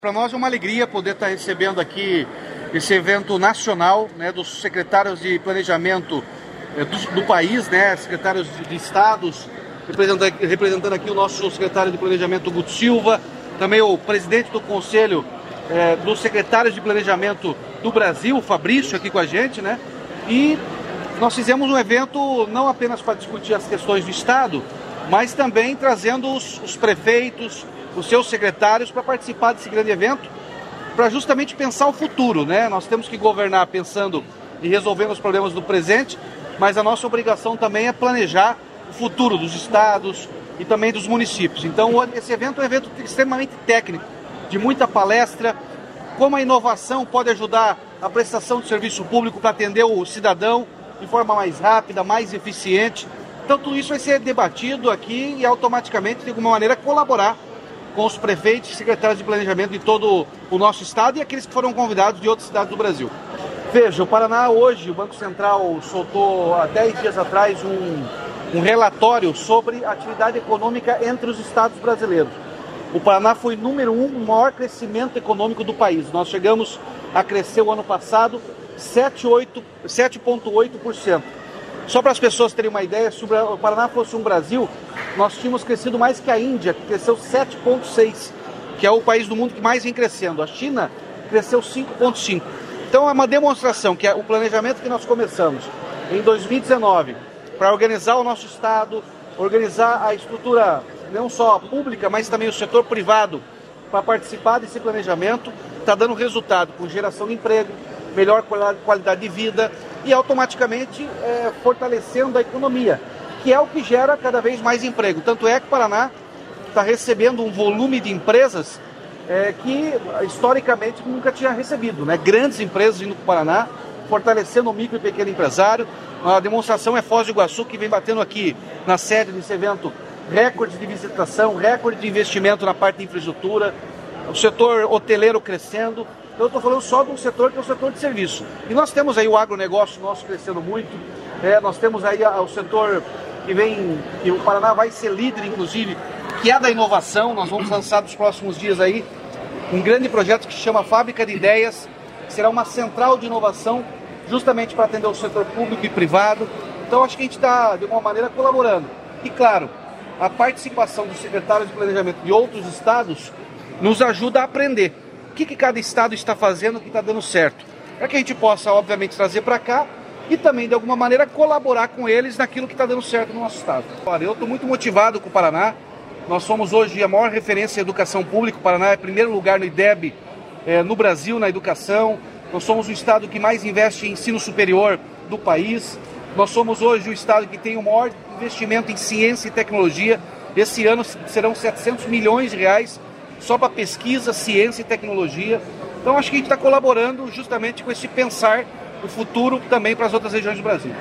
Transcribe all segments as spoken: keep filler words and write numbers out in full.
Para nós é uma alegria poder estar recebendo aqui esse evento nacional, né, dos secretários de planejamento é, do, do país, né, secretários de, de estados, representando, representando aqui o nosso secretário de planejamento, Guto Silva, também o presidente do conselho é, dos secretários de planejamento do Brasil, o Fabrício, aqui com a gente, né, e nós fizemos um evento não apenas para discutir as questões do estado, mas também trazendo os, os prefeitos, os seus secretários para participar desse grande evento, para justamente pensar o futuro, né? Nós temos que governar pensando e resolvendo os problemas do presente, mas a nossa obrigação também é planejar o futuro dos estados e também dos municípios. Então, esse evento é um evento extremamente técnico, de muita palestra, como a inovação pode ajudar a prestação de serviço público para atender o cidadão de forma mais rápida, mais eficiente. Então, tudo isso vai ser debatido aqui e automaticamente, de alguma maneira, colaborar com os prefeitos e secretários de planejamento de todo o nosso estado e aqueles que foram convidados de outras cidades do Brasil. Veja, o Paraná hoje, o Banco Central soltou há dez dias atrás um, um relatório sobre a atividade econômica entre os estados brasileiros. O Paraná foi número um no maior crescimento econômico do país. Nós chegamos a crescer o ano passado sete vírgula oito por cento. Só para as pessoas terem uma ideia, se o Paraná fosse um Brasil, nós tínhamos crescido mais que a Índia, que cresceu sete vírgula seis por cento, que é o país do mundo que mais vem crescendo. A China cresceu cinco vírgula cinco por cento. Então é uma demonstração que o planejamento que nós começamos em dois mil e dezenove para organizar o nosso estado, organizar a estrutura não só pública, mas também o setor privado para participar desse planejamento, está dando resultado com geração de emprego, melhor qualidade de vida e automaticamente é, fortalecendo a economia, que é o que gera cada vez mais emprego. Tanto é que o Paraná está recebendo um volume de empresas é, que historicamente nunca tinha recebido, né? Grandes empresas vindo para o Paraná, fortalecendo o micro e pequeno empresário. A demonstração é Foz do Iguaçu, que vem batendo aqui na sede desse evento recorde de visitação, recorde de investimento na parte de infraestrutura, o setor hoteleiro crescendo. Eu estou falando só de um setor que é o setor de serviço. E nós temos aí o agronegócio nosso crescendo muito, é, nós temos aí o setor que vem, que o Paraná vai ser líder, inclusive, que é da inovação. Nós vamos lançar nos próximos dias aí um grande projeto que se chama Fábrica de Ideias, que será uma central de inovação justamente para atender o setor público e privado. Então acho que a gente está, de alguma maneira, colaborando. E claro, a participação dos secretários de planejamento de outros estados nos ajuda a aprender o que, que cada estado está fazendo que está dando certo, para que a gente possa, obviamente, trazer para cá e também, de alguma maneira, colaborar com eles naquilo que está dando certo no nosso estado. Olha, eu estou muito motivado com o Paraná. Nós somos hoje a maior referência em educação pública. O Paraná é primeiro lugar no I D E B é, no Brasil, na educação. Nós somos o estado que mais investe em ensino superior do país. Nós somos hoje o estado que tem o maior investimento em ciência e tecnologia. Esse ano serão setecentos milhões de reais só para pesquisa, ciência e tecnologia. Então acho que a gente está colaborando justamente com esse pensar o futuro também para as outras regiões do Brasil.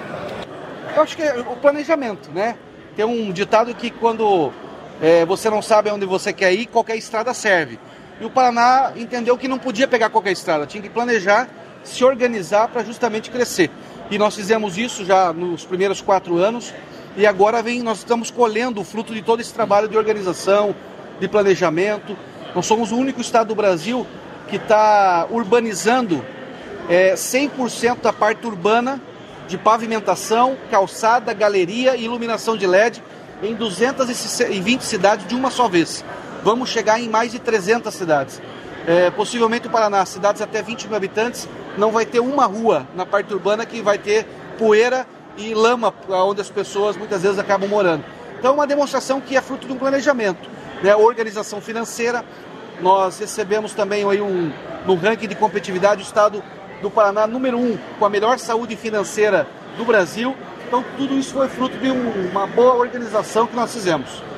Eu acho que é o planejamento, né? Tem um ditado que quando é, você não sabe onde você quer ir, qualquer estrada serve. E o Paraná entendeu que não podia pegar qualquer estrada, tinha que planejar, se organizar para justamente crescer. E nós fizemos isso já nos primeiros quatro anos e agora vem, nós estamos colhendo o fruto de todo esse trabalho de organização, de planejamento. Nós somos o único estado do Brasil que está urbanizando é, cem por cento da parte urbana de pavimentação, calçada, galeria e iluminação de L E D em duzentas e vinte cidades de uma só vez. Vamos chegar em mais de trezentas cidades. É, possivelmente o Paraná, cidades até vinte mil habitantes, não vai ter uma rua na parte urbana que vai ter poeira e lama, onde as pessoas muitas vezes acabam morando. Então é uma demonstração que é fruto de um planejamento. Né, organização financeira, nós recebemos também aí um, no ranking de competitividade o estado do Paraná número um, com a melhor saúde financeira do Brasil. Então tudo isso foi fruto de um, uma boa organização que nós fizemos.